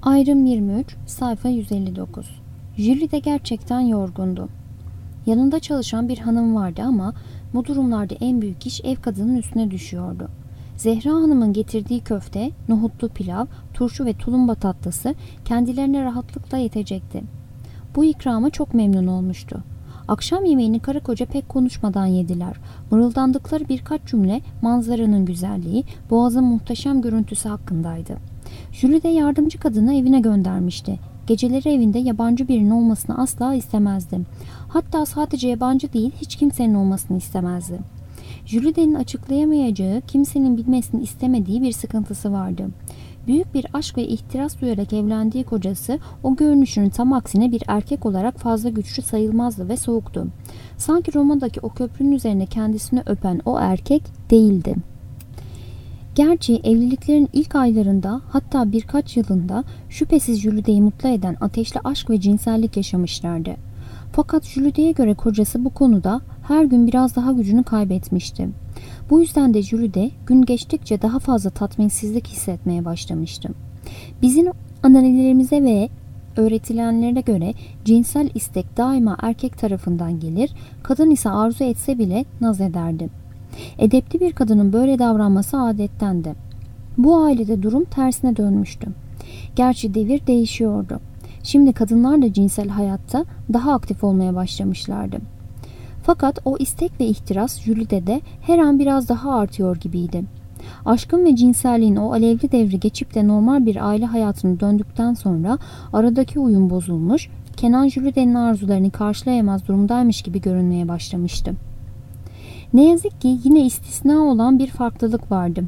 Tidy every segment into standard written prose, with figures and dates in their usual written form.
Ayrım 23, sayfa 159. Julie de gerçekten yorgundu. Yanında çalışan bir hanım vardı ama bu durumlarda en büyük iş ev kadının üstüne düşüyordu. Zehra Hanım'ın getirdiği köfte, nohutlu pilav, turşu ve tulumba tatlısı kendilerine rahatlıkla yetecekti. Bu ikrama çok memnun olmuştu. Akşam yemeğini karı koca pek konuşmadan yediler. Mırıldandıkları birkaç cümle manzaranın güzelliği, boğazın muhteşem görüntüsü hakkındaydı. Julie de yardımcı kadını evine göndermişti. Geceleri evinde yabancı birinin olmasını asla istemezdi. Hatta sadece yabancı değil, hiç kimsenin olmasını istemezdi. Julie'nin açıklayamayacağı, kimsenin bilmesini istemediği bir sıkıntısı vardı. Büyük bir aşk ve ihtiras duyarak evlendiği kocası o görünüşünün tam aksine bir erkek olarak fazla güçlü sayılmazdı ve soğuktu. Sanki Roma'daki o köprünün üzerine kendisini öpen o erkek değildi. Gerçi evliliklerin ilk aylarında, hatta birkaç yılında şüphesiz Jülide'yi mutlu eden ateşli aşk ve cinsellik yaşamışlardı. Fakat Jülide'ye göre kocası bu konuda her gün biraz daha gücünü kaybetmişti. Bu yüzden de Jülide gün geçtikçe daha fazla tatminsizlik hissetmeye başlamıştı. Bizim annelerimize ve öğretilenlere göre cinsel istek daima erkek tarafından gelir, kadın ise arzu etse bile naz ederdi. Edepli bir kadının böyle davranması adettendi. Bu ailede durum tersine dönmüştü. Gerçi devir değişiyordu. Şimdi kadınlar da cinsel hayatta daha aktif olmaya başlamışlardı. Fakat o istek ve ihtiras Jülide'de her an biraz daha artıyor gibiydi. Aşkın ve cinselliğin o alevli devri geçip de normal bir aile hayatına döndükten sonra aradaki uyum bozulmuş, Kenan Jülide'nin arzularını karşılayamaz durumdaymış gibi görünmeye başlamıştı. Ne yazık ki yine istisna olan bir farklılık vardı.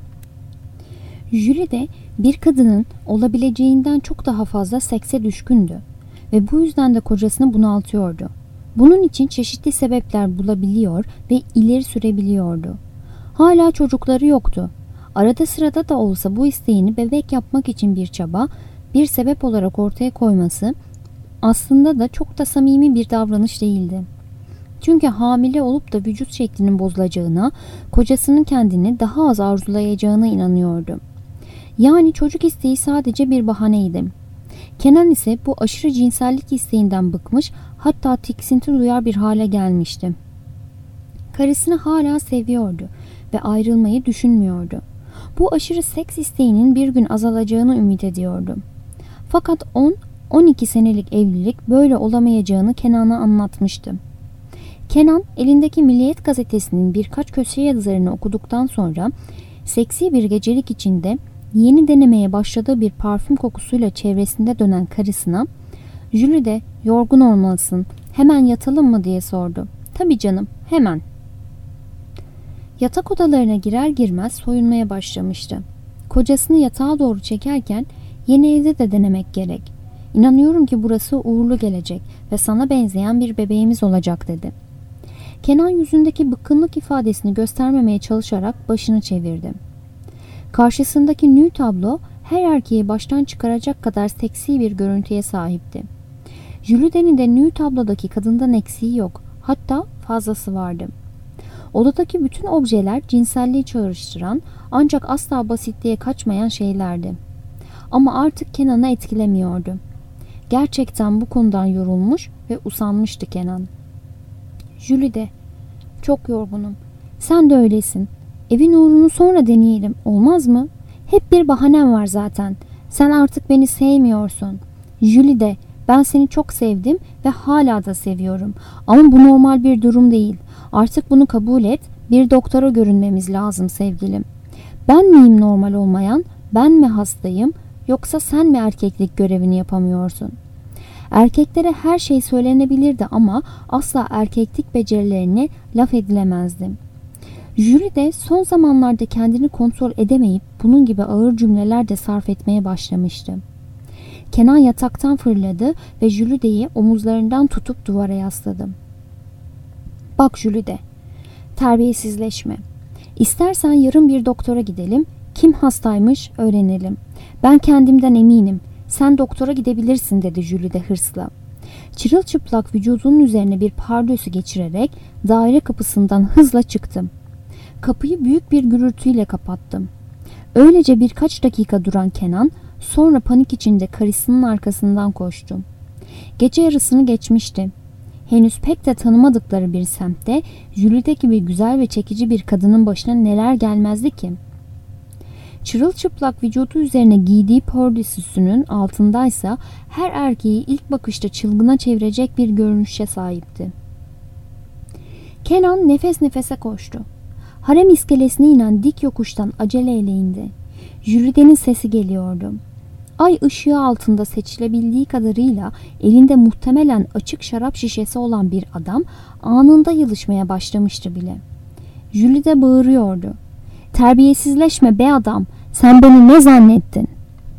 Jülide bir kadının olabileceğinden çok daha fazla sekse düşkündü ve bu yüzden de kocasını bunaltıyordu. Bunun için çeşitli sebepler bulabiliyor ve ileri sürebiliyordu. Hala çocukları yoktu. Arada sırada da olsa bu isteğini bebek yapmak için bir çaba, bir sebep olarak ortaya koyması aslında da çok da samimi bir davranış değildi. Çünkü hamile olup da vücut şeklinin bozulacağına, kocasının kendini daha az arzulayacağına inanıyordu. Yani çocuk isteği sadece bir bahaneydi. Kenan ise bu aşırı cinsellik isteğinden bıkmış, hatta tiksinti duyar bir hale gelmişti. Karısını hala seviyordu ve ayrılmayı düşünmüyordu. Bu aşırı seks isteğinin bir gün azalacağını ümit ediyordu. Fakat 10-12 senelik evlilik böyle olamayacağını Kenan'a anlatmıştı. Kenan elindeki Milliyet gazetesinin birkaç köşe yazarını okuduktan sonra seksi bir gecelik içinde yeni denemeye başladığı bir parfüm kokusuyla çevresinde dönen karısına "Jülide, yorgun olmalısın. Hemen yatalım mı?" diye sordu. "Tabii canım, hemen." Yatak odalarına girer girmez soyunmaya başlamıştı. Kocasını yatağa doğru çekerken "Yeni evde de denemek gerek. İnanıyorum ki burası uğurlu gelecek ve sana benzeyen bir bebeğimiz olacak" dedi. Kenan yüzündeki bıkkınlık ifadesini göstermemeye çalışarak başını çevirdi. Karşısındaki nü tablo her erkeği baştan çıkaracak kadar seksi bir görüntüye sahipti. Jülide'nin de nü tablodaki kadından eksiği yok, hatta fazlası vardı. Odadaki bütün objeler cinselliği çağrıştıran ancak asla basitliğe kaçmayan şeylerdi. Ama artık Kenan'ı etkilemiyordu. Gerçekten bu konudan yorulmuş ve usanmıştı Kenan. "Jülide, çok yorgunum. Sen de öylesin. Evin uğrunu sonra deneyelim, olmaz mı? Hep bir bahanem var zaten. Sen artık beni sevmiyorsun. Jülide, ben seni çok sevdim ve hala da seviyorum. Ama bu normal bir durum değil. Artık bunu kabul et. Bir doktora görünmemiz lazım sevgilim. Ben miyim normal olmayan? Ben mi hastayım? Yoksa sen mi erkeklik görevini yapamıyorsun?" Erkeklere her şey söylenebilirdi ama asla erkeklik becerilerine laf edilemezdi. Jüri de son zamanlarda kendini kontrol edemeyip bunun gibi ağır cümleler de sarf etmeye başlamıştı. Kenan yataktan fırladı ve Jülide'yi omuzlarından tutup duvara yasladı. "Bak Jülide, terbiyesizleşme. İstersen yarın bir doktora gidelim, kim hastaymış öğrenelim. Ben kendimden eminim. Sen doktora gidebilirsin" dedi Jülide hırsla. Çırılçıplak vücudunun üzerine bir pardösü geçirerek daire kapısından hızla çıktım. Kapıyı büyük bir gürültüyle kapattım. Öylece birkaç dakika duran Kenan Sonra panik içinde karısının arkasından koştu. Gece yarısını geçmişti. Henüz pek de tanımadıkları bir semtte Jülide gibi güzel ve çekici bir kadının başına neler gelmezdi ki? Çırılçıplak vücudu üzerine giydiği pördesüsünün altındaysa her erkeği ilk bakışta çılgına çevirecek bir görünüşe sahipti. Kenan nefes nefese koştu. Harem iskelesine inen dik yokuştan aceleyle indi. Jülide'nin sesi geliyordu. Ay ışığı altında seçilebildiği kadarıyla elinde muhtemelen açık şarap şişesi olan bir adam anında yılışmaya başlamıştı bile. Jülide bağırıyordu. "Terbiyesizleşme be adam, sen beni ne zannettin?"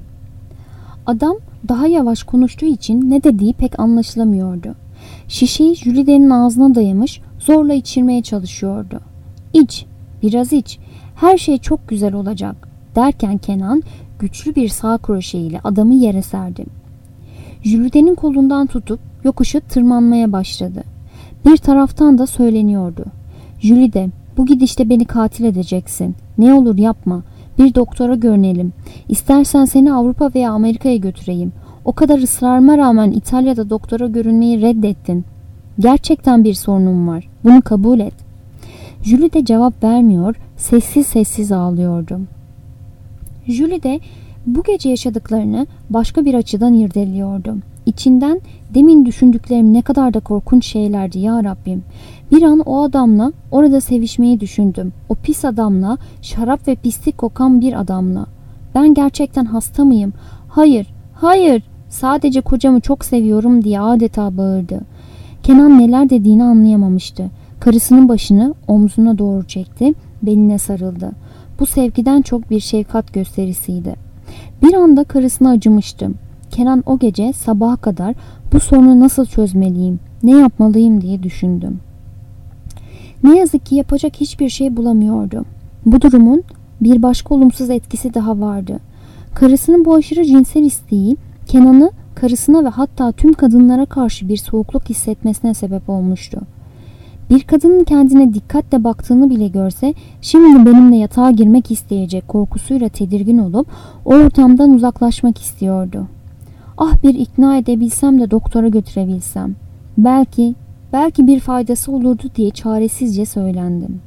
Adam daha yavaş konuştuğu için ne dediği pek anlaşılamıyordu. Şişeyi Jülide'nin ağzına dayamış, zorla içirmeye çalışıyordu. "İç, biraz iç, her şey çok güzel olacak," derken Kenan güçlü bir sağ kroşe ile adamı yere serdi. Jülide'nin kolundan tutup yokuşu tırmanmaya başladı. Bir taraftan da söyleniyordu. "Jülide, bu gidişte beni katil edeceksin. Ne olur yapma. Bir doktora görünelim. İstersen seni Avrupa veya Amerika'ya götüreyim. O kadar ısrarıma rağmen İtalya'da doktora görünmeyi reddettin. Gerçekten bir sorunum var. Bunu kabul et." Jülide cevap vermiyor, sessiz sessiz ağlıyordu. Jülide bu gece yaşadıklarını başka bir açıdan irdeliyordu. İçinden demin düşündüklerim ne kadar da korkunç şeylerdi ya Rabbim. Bir an o adamla orada sevişmeyi düşündüm. O pis adamla, şarap ve pislik kokan bir adamla. Ben gerçekten hasta mıyım? Hayır, hayır. Sadece kocamı çok seviyorum diye adeta bağırdı. Kenan neler dediğini anlayamamıştı. Karısının başını omzuna doğru çekti, beline sarıldı. Bu sevgiden çok bir şefkat gösterisiydi. Bir anda karısına acımıştım. Kenan o gece sabaha kadar bu sorunu nasıl çözmeliyim, ne yapmalıyım diye düşündüm. Ne yazık ki yapacak hiçbir şey bulamıyordu. Bu durumun bir başka olumsuz etkisi daha vardı. Karısının bu aşırı cinsel isteği Kenan'ı karısına ve hatta tüm kadınlara karşı bir soğukluk hissetmesine sebep olmuştu. Bir kadının kendine dikkatle baktığını bile görse şimdi benimle yatağa girmek isteyecek korkusuyla tedirgin olup o ortamdan uzaklaşmak istiyordu. Ah, bir ikna edebilsem de doktora götürebilsem. Belki bir faydası olurdu diye çaresizce söylendim.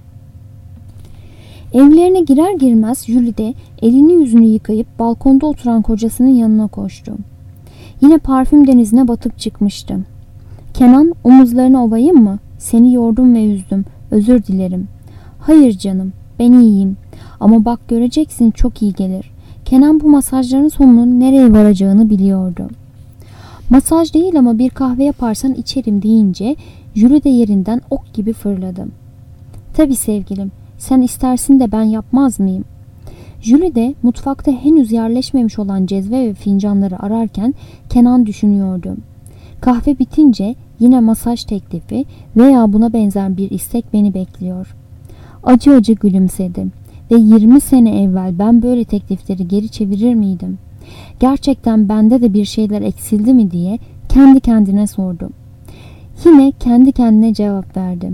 Evlerine girer girmez Jülide elini yüzünü yıkayıp balkonda oturan kocasının yanına koştu. Yine parfüm denizine batıp çıkmıştı. "Kenan, omuzlarını ovayım mı? Seni yordum ve üzdüm. Özür dilerim." "Hayır canım, ben iyiyim. Ama bak göreceksin, çok iyi gelir." Kenan bu masajların sonunun nereye varacağını biliyordu. "Masaj değil ama bir kahve yaparsan içerim," deyince Jülide yerinden ok gibi fırladı. "Tabii sevgilim, sen istersin de ben yapmaz mıyım?" Jülide mutfakta henüz yerleşmemiş olan cezve ve fincanları ararken Kenan düşünüyordu. Kahve bitince yine masaj teklifi veya buna benzer bir istek beni bekliyor. Acı acı gülümsedim ve 20 sene evvel ben böyle teklifleri geri çevirir miydim? Gerçekten bende de bir şeyler eksildi mi diye kendi kendine sordum. Yine kendi kendine cevap verdim.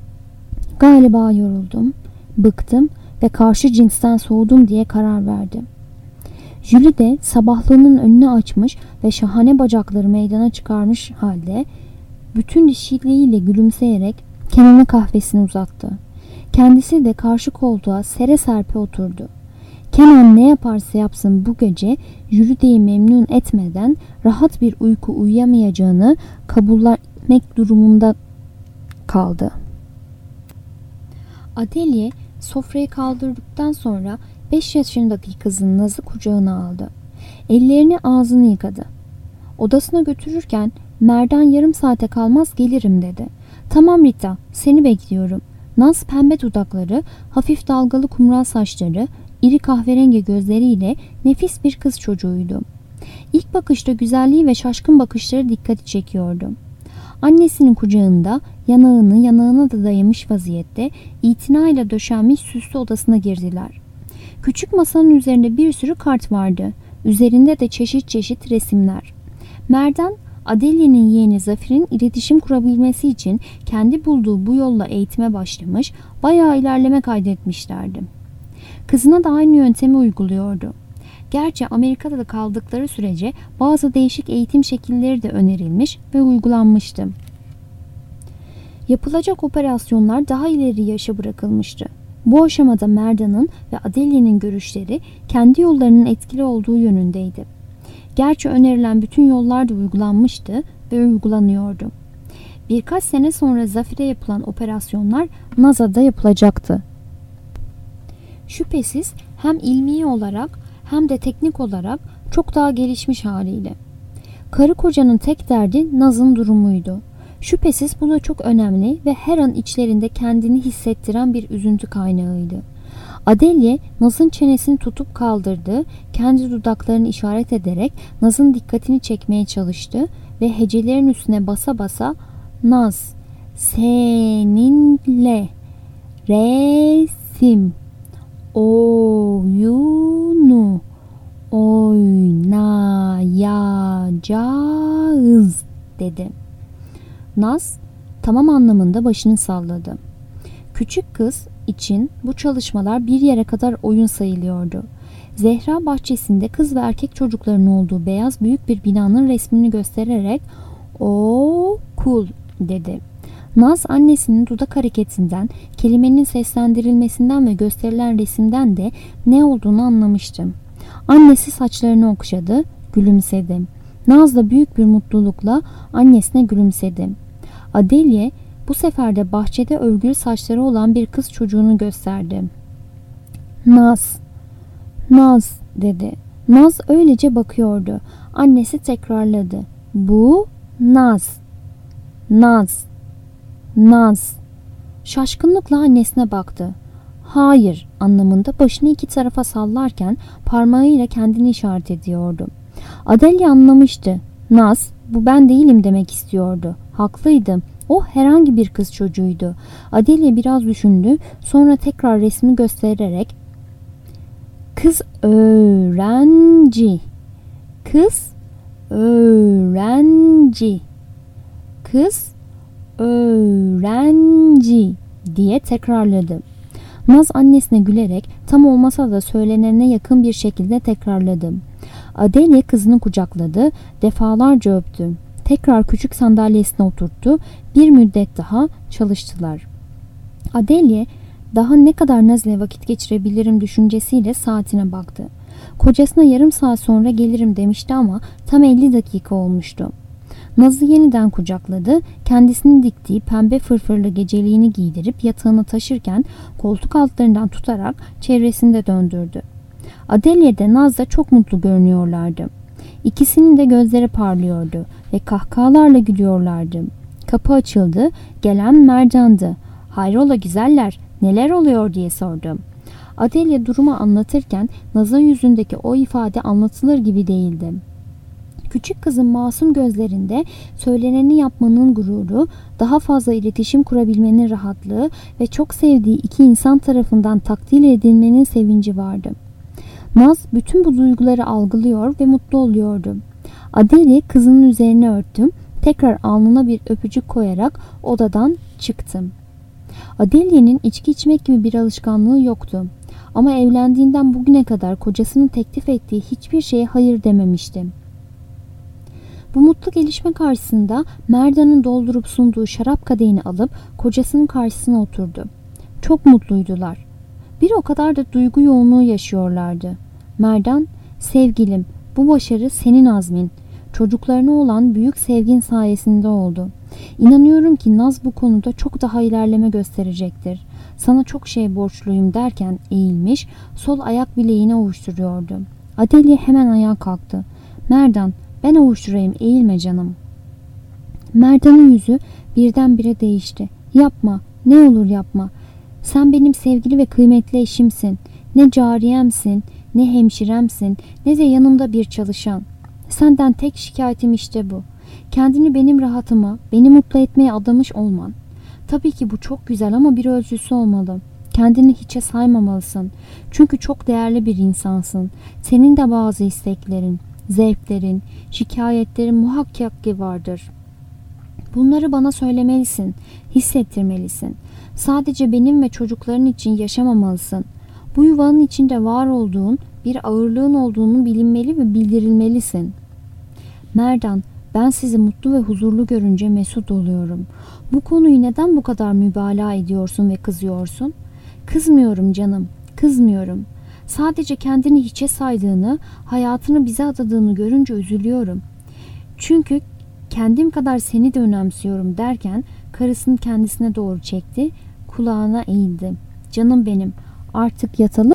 Galiba yoruldum, bıktım ve karşı cinsten soğudum diye karar verdim. Jülide sabahlığının önünü açmış ve şahane bacakları meydana çıkarmış halde bütün dişiliğiyle gülümseyerek Kenan'a kahvesini uzattı. Kendisi de karşı koltuğa sere serpe oturdu. Kenan ne yaparsa yapsın bu gece Jülide'yi memnun etmeden rahat bir uyku uyuyamayacağını kabullenmek durumunda kaldı. Adelie sofrayı kaldırdıktan sonra 5 yaşındaki kızın Naz'ı kucağına aldı. Ellerini ağzını yıkadı. Odasına götürürken "Merdan yarım saate kalmaz gelirim," dedi. "Tamam Rita, seni bekliyorum." Naz pembe dudakları, hafif dalgalı kumral saçları, iri kahverengi gözleriyle nefis bir kız çocuğuydu. İlk bakışta güzelliği ve şaşkın bakışları dikkati çekiyordu. Annesinin kucağında yanağına da dayamış vaziyette itinayla döşenmiş süslü odasına girdiler. Küçük masanın üzerinde bir sürü kart vardı. Üzerinde de çeşit çeşit resimler. Merdan, Adelie'nin yeğeni Zafer'in iletişim kurabilmesi için kendi bulduğu bu yolla eğitime başlamış, bayağı ilerleme kaydetmişlerdi. Kızına da aynı yöntemi uyguluyordu. Gerçi Amerika'da da kaldıkları sürece bazı değişik eğitim şekilleri de önerilmiş ve uygulanmıştı. Yapılacak operasyonlar daha ileri yaşa bırakılmıştı. Bu aşamada Merdan'ın ve Adelia'nın görüşleri kendi yollarının etkili olduğu yönündeydi. Gerçi önerilen bütün yollar da uygulanmıştı ve uygulanıyordu. Birkaç sene sonra Zafer'e yapılan operasyonlar NASA'da yapılacaktı. Şüphesiz hem ilmi olarak hem de teknik olarak çok daha gelişmiş haliyle. Karı kocanın tek derdi Naz'ın durumuydu. Şüphesiz bu da çok önemli ve her an içlerinde kendini hissettiren bir üzüntü kaynağıydı. Adelia Naz'ın çenesini tutup kaldırdı, kendi dudaklarını işaret ederek Naz'ın dikkatini çekmeye çalıştı ve hecelerin üstüne basa basa Naz, seninle resim oyunu oynayacağız dedi. Naz tamam anlamında başını salladı. Küçük kız için bu çalışmalar bir yere kadar oyun sayılıyordu. Zehra bahçesinde kız ve erkek çocukların olduğu beyaz büyük bir binanın resmini göstererek okul dedi. Naz annesinin dudak hareketinden, kelimenin seslendirilmesinden ve gösterilen resimden de ne olduğunu anlamıştı. Annesi saçlarını okşadı, gülümsedi. Naz da büyük bir mutlulukla annesine gülümsedi. Adelia bu sefer de bahçede örgülü saçları olan bir kız çocuğunu gösterdi. Naz, Naz dedi. Naz öylece bakıyordu. Annesi tekrarladı. Bu Naz, Naz, Naz. Şaşkınlıkla annesine baktı. Hayır anlamında başını iki tarafa sallarken parmağıyla kendini işaret ediyordu. Adelia anlamıştı. Naz, bu ben değilim demek istiyordu. Haklıydı. O herhangi bir kız çocuğuydu. Adelia biraz düşündü. Sonra tekrar resmi göstererek kız öğrenci, kız öğrenci, kız öğrenci diye tekrarladı. Naz annesine gülerek tam olmasa da söylenene yakın bir şekilde tekrarladı. Adelia kızını kucakladı, defalarca öptü. Tekrar küçük sandalyesine oturttu. Bir müddet daha çalıştılar. Adelia daha ne kadar Naz'le vakit geçirebilirim düşüncesiyle saatine baktı. Kocasına yarım saat sonra gelirim demişti ama tam 50 dakika olmuştu. Naz'ı yeniden kucakladı, kendisini diktiği pembe fırfırlı geceliğini giydirip yatağına taşırken koltuk altlarından tutarak çevresinde döndürdü. Adelia de Naz da çok mutlu görünüyorlardı. İkisinin de gözleri parlıyordu ve kahkahalarla gülüyorlardı. Kapı açıldı, gelen Mercan'dı. Hayrola güzeller, neler oluyor diye sordum. Adelia durumu anlatırken Naz'ın yüzündeki o ifade anlatılır gibi değildi. Küçük kızın masum gözlerinde söyleneni yapmanın gururu, daha fazla iletişim kurabilmenin rahatlığı ve çok sevdiği iki insan tarafından takdir edilmenin sevinci vardı. Naz bütün bu duyguları algılıyor ve mutlu oluyordu. Adelia kızının üzerine örttüm, tekrar alnına bir öpücük koyarak odadan çıktım. Adelia'nın içki içmek gibi bir alışkanlığı yoktu. Ama evlendiğinden bugüne kadar kocasının teklif ettiği hiçbir şeye hayır dememişti. Bu mutlu gelişme karşısında Merdan'ın doldurup sunduğu şarap kadehini alıp kocasının karşısına oturdu. Çok mutluydular. Bir o kadar da duygu yoğunluğu yaşıyorlardı. Merdan, sevgilim, bu başarı senin azmin. Çocuklarına olan büyük sevgin sayesinde oldu. İnanıyorum ki Naz bu konuda çok daha ilerleme gösterecektir. Sana çok şey borçluyum derken eğilmiş, sol ayak bileğini ovuşturuyordu. Adelia hemen ayağa kalktı. Merdan, ben ovuşturayım, eğilme canım. Merdan'ın yüzü birdenbire değişti. Yapma, ne olur yapma. Sen benim sevgili ve kıymetli eşimsin. Ne cariyemsin, ne hemşiremsin, ne de yanımda bir çalışan. Senden tek şikayetim işte bu. Kendini benim rahatıma, beni mutlu etmeye adamış olman. Tabii ki bu çok güzel ama bir ölçüsü olmalı. Kendini hiçe saymamalısın. Çünkü çok değerli bir insansın. Senin de bazı isteklerin, zevklerin, şikayetlerin muhakkak ki vardır. Bunları bana söylemelisin, hissettirmelisin. Sadece benim ve çocukların için yaşamamalısın. Bu yuvanın içinde var olduğun Bir ağırlığın olduğunu bilinmeli ve bildirilmelisin. Merdan, ben sizi mutlu ve huzurlu görünce mesut oluyorum. Bu konuyu neden bu kadar mübalağa ediyorsun ve kızıyorsun? Kızmıyorum canım, kızmıyorum. Sadece kendini hiçe saydığını, hayatını bize adadığını görünce üzülüyorum. Çünkü kendim kadar seni de önemsiyorum derken karısını kendisine doğru çekti, kulağına eğildi. Canım benim, artık yatalım.